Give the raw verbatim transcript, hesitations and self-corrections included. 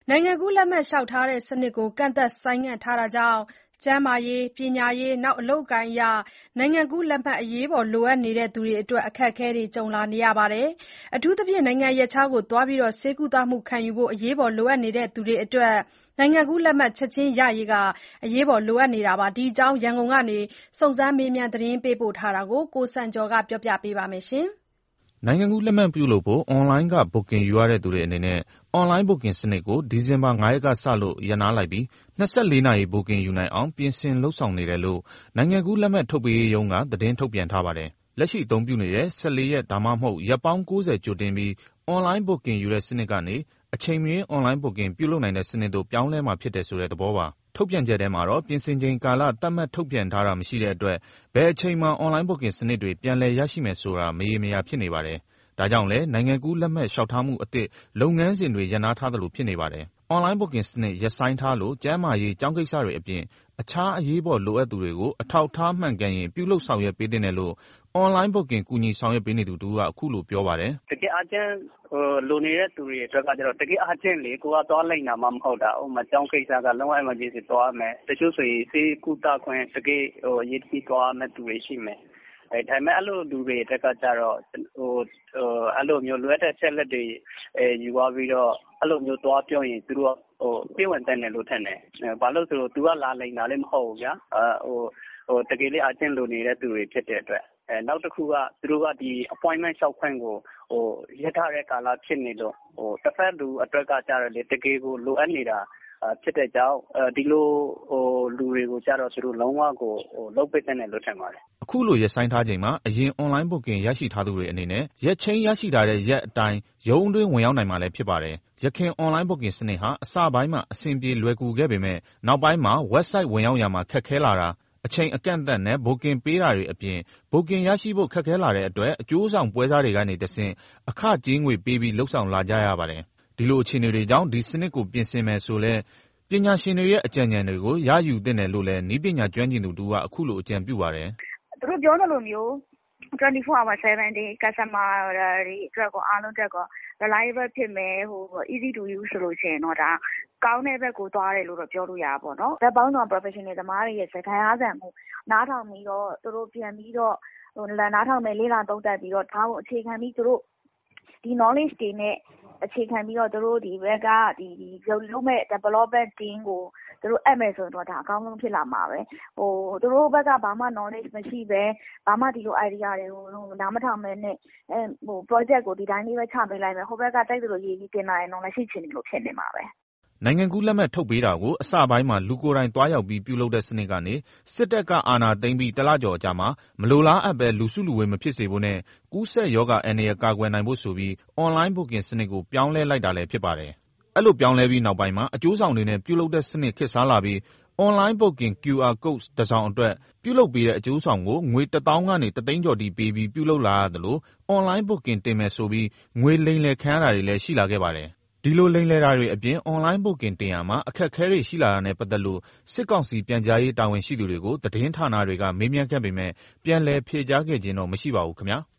နိုင်ငံကူးလက်မှတ်လျှောက်ထားတဲ့စနစ်ကိုကန့်သတ်ဆိုင်းငံ့ထားတာကြောင့်ကျန်းမာရေး၊ပညာရေး၊အလုပ်အကိုင်အရနိုင်ငံကူးလက်မှတ်အရေးပေါ်လိုအပ်နေသူတွေအတွက်အခက်အခဲတွေကြုံလာနေရပါတယ်။အထူးသဖြင့်နိုင်ငံရပ်ခြားကိုသွားပြီးဆေးကုသမှုခံယူဖို့အရေးပေါ်လိုအပ်နေသူတွေအတွက်နိုင်ငံကူးလက်မှတ်ချက်ချင်းရရေးအရေးပေါ်လိုအပ်နေတာပါ။ဒီအကြောင်းရန်ကုန်ကနေစုံစမ်းမေးမြန်းသတင်းပေးပို့ထားတာကိုကိုစံကျော်ကပြောပြပါမယ်။နိုင်ငံကူးလက်မှတ်ပြုလုပ်ဖို့အွန်လိုင်းက Booking ယူရတဲ့သူတွေအနေနဲ့အွန်လိုင်း Booking စနစ်ကိုဒီဇင်ဘာ၅ရက်ကစလို့ရပ်နားလိုက်ပြီး၂၄နာရီ Booking ယူနိုင်အောင်ပြင်ဆင်လုပ်ဆောင်နေတယ်လို့နိုင်ငံကူးလက်မှတ်ထုတ်ပေးရေးရုံးကသတင်းထုတ်ပြန်ထားပါတယ်။လက်ရှိအသုံးပြုနေတဲ့၁၄ရက်ဒါမှမဟုတ်ရက်ပေါင်း၉၀ကြိုတင်ပြီးအွန်လိုင်း Booking ယူတဲ့စနစ်ကနေအချိန်မရွေးအွန်လိုင်း Booking ပြုလုပ်နိုင်တဲ့စနစ်သို့ပြောင်းလဲမှာဖြစ်တယ်ဆိုတဲ့သဘောပါ။ထုတ်ပြန်ချက်ထဲမှာတော့ပြင်ဆင်ချိန်ကာလသတ်မှတ်ထုတ်ပြန်ထားတာမရှိတဲ့အတွက်ဘယ်အချိန်မှာအွန်လိုင်း Booking စနစ်တွေပြန်လည်ရရှိမယ်ဆိုတာမရေမရာဖြစ်နေပါတယ်။ဒါကြောင့်လည်းနိုင်ငံကူးလက်မှတ်လျှောက်ထားမှုအသစ်လုပ်ငန်းစဉ်တွေရပ်နားထားသလိုဖြစ်နေပါတယ်။ အွန်လိုင်း Booking စနစ်ရပ်ဆိုင်းထားလို့ကျန်းမာရေး၊ကျောင်းကိစ္စတွေအပြင်အခြားအရေးပေါ်လိုအပ်သူတွေကိုအထောက်အထားမှန်ကန်ရင်ပြုလုပ်ဆောင်ရွက်ပေးသင့်တယ်လို့အွန်လိုင်း Booking ကူညီဆောင်ရွက်ပေးနေသူတဦးကအခုလိုပြောပါတယ်။တကယ် urgent လိုနေတဲ့သူတွေအတွက်ကကျတော့တကယ် urgent လေကိုကသွားလိမ့်တာမှမဟုတ်တာ။ဥပမာကျောင်းကိစ္စကလုံးဝ emergency သွားရမယ်။တချို့ဆိုရင်ဆေးကုသခွင့်တကယ်အရေးတကြီးသွားရမယ့်သူတွေရှိမယ်။အဲဒါပေမဲ့အဲ့လိုလူတွေအတွက်ကကျတော့ဟိုအဲ့လိုမျိုးလိုအပ်တဲ့အချက်လက်တွေအဲယူသွားပြီးတော့အဲ့လိုမျိုးသွားပြောရင်သူတို့ဟိုပြေးဝင်တဲ့နယ်လို့ထင်တယ်။ဘာလို့ဆိုတော့သူကလာလိမ့်တာလည်းမဟုတ်ဘူးဗျာ။အဲဟိုဟိုတကယ်လေး urgent လိုနေတဲ့သူတွေဖြစ်တဲ့အတွက်အဲနောက်တစ်ခုကသူတို့ကဒီ appointment လျှောက်ခွင့်ကိုဟိုရထားတဲ့ကာလဖြစ်နေလို့ဟိုတစ်ဖက်လူအတွက်ကကျတော့လေတကယ်ကိုလိုအပ်နေတာဖြစ်တဲ့ကြောင့်ဒီလိုဟိုလူတွေကိုကြတော့သူတို့လုံးဝကိုဟိုလုတ်ပစ်တဲ့လို့ထင်ပါတယ်။အခုလိုရပ်ဆိုင်းထားချိန်မှာအရင်အွန်လိုင်း Booking ရရှိထားသူတွေအနေနဲ့ရက်ချင်းရရှိထားတဲ့ရက်အတိုင်းရုံးအတွင်းဝင်ရောက်နိုင်မှာလည်းဖြစ်ပါတယ်။ယခင်အွန်လိုင်း Booking စနစ်ဟာအစပိုင်းမှာအဆင်ပြေလွယ်ကူခဲ့ပေမဲ့နောက်ပိုင်းမှာ website ဝင်ရောက်ရာမှာခက်ခဲလာတာအချိန်အကန့်အသတ်နဲ့ Booking ပေးတာတွေအပြင် Booking ရရှိဖို့ခက်ခဲလာတဲ့အတွက်အကျိုးဆောင်ပွဲစားတွေကနေတဆင့်အခကြေးငွေပေးပြီးလုပ်ဆောင်လာကြရပါတယ်။ဒီလိုအခြေအနေတွေကြောင့်ဒီစနစ်ကိုပြင်ဆင်မယ်ဆိုလည်းပညာရှင်တွေရဲ့အကြံဉာဏ်တွေကိုရယူသင့်တယ်လို့လည်းနည်းပညာကျွမ်းကျင်သူတဦးကအခုလိုအကြံပြုပါတယ်။သူတို့ပြောသလိုမျိုးtwenty-four hour seven day customer တွေအတွက်ကိုအားလုံးအတွက်ကို reliable ဖြစ်မယ်ဟို easy to use ဆိုလို့ရှိရင်တော့ဒါကောင်းတဲ့ဘက်ကိုသွားတယ်လို့တော့ပြောလို့ရပါဘောเนาะ။ဘက်ပေါင်းဆောင် professional သမားတွေရဲ့စကားအားသံမှုနားထောင်ပြီးတော့သူတို့ပြန်ပြီးတော့ဟိုနားထောင်မယ်လေးလာသုံးသပ်ပြီးတော့ဒါကိုအခြေခံပြီးသူတို့ဒီ knowledge တွေနဲ့အခြေခံပြီးတော့သူတို့ဒီဘက်ကဒီလုပ်မဲ့ development team ကိုသူတို့အပ်မယ်ဆိုရင်တော့ဒါအကောင်းဆုံးဖြစ်လာမှာပဲဟိုသူတို့ဘက်ကဘာမှ knowledge မရှိပဲဘာမှဒီလို idea တွေကိုနားမထောင်မဲနဲ့အဲဟို project ကိုဒီတိုင်းလေးပဲချပေးလိုက်မယ်ဟိုဘက်ကတိုက်သလိုရေးပြီးတင်လာရင်တော့လက်ရှိချင်တယ်လို့ဖြစ်နေမှာပဲနိုင်ငံကူးလက်မှတ်ထုတ်ပေးတာကိုအစပိုင်းမှာလူကိုယ်တိုင်သွားရောက်ပြီးပြုလုပ်တဲ့စနစ်ကနေစစ်တပ်ကအာဏာသိမ်းပြီးတလကျော်အကြာမှာမလိုလားအပ်ပဲလူစုလူဝေးမဖြစ်စေဖို့နဲ့ကူးစက်ရောဂါအန္တရာယ်ကာကွယ်နိုင်ဖို့ဆိုပြီးအွန်လိုင်း Booking စနစ်ကိုပြောင်းလဲလိုက်တာလည်းဖြစ်ပါတယ်။အဲ့လိုပြောင်းလဲပြီးနောက်ပိုင်းမှာအကျိုးဆောင်တွေနဲ့ပြုလုပ်တဲ့စနစ်ခေတ်စားလာပြီးအွန်လိုင်း Booking ကျူ အာ code တစ်စောင်အတွက်ပြုလုပ်ပေးတဲ့အကျိုးဆောင်ကိုငွေတစ်သောင်းကနေတစ်သိန်းကျော်ထိပေးပြီးပြုလုပ်လာရသလိုအွန်လိုင်း Booking တင်မယ်ဆိုပြီးငွေလိမ်လည်ခံရတာတွေလည်းရှိလာခဲ့ပါတယ်။ဒီလိုလိမ်လည်တာတွေအပြင်အွန်လိုင်း Booking တင်ရာမှာအခက်အခဲတွေရှိလာတာနဲ့ပတ်သက်လို့စစ်ကောင်စီပြန်ကြားရေးတာဝန်ရှိသူတွေကိုသတင်းဌာနတွေကမေးမြန်းခဲ့ပေမဲ့ပြန်လည်ဖြေကြားခဲ့ခြင်းတော့မရှိပါဘူးခင်ဗျာ။